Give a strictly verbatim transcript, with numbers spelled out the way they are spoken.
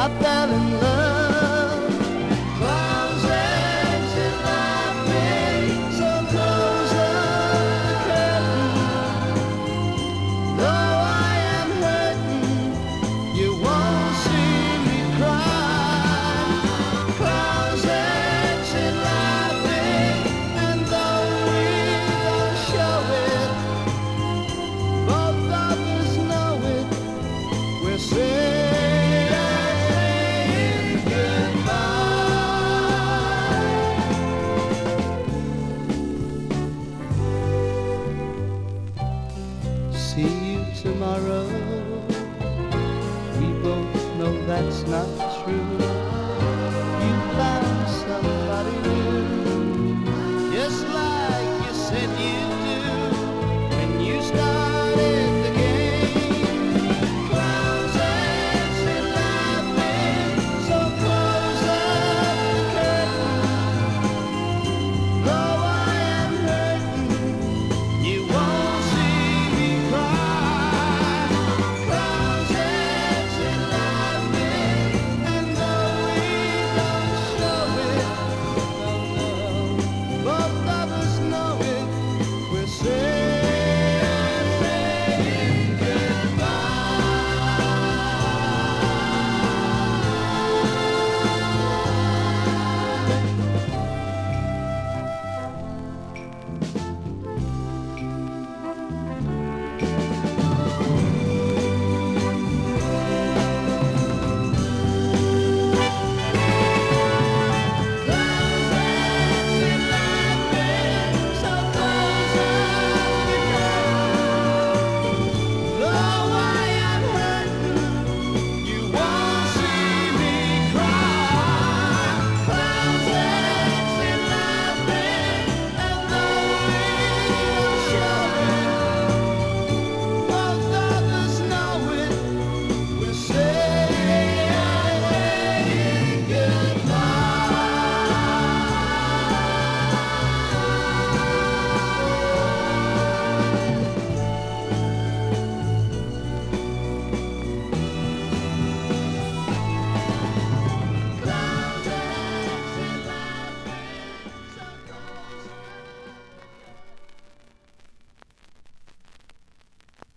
I fell in love. Clouds edging laughing, so close the curtain. Though I am hurting, you won't see me cry. Clouds edging laughing, and though we don't show it, both of us know it. We're saying goodbye. See you tomorrow. We both know that's not true.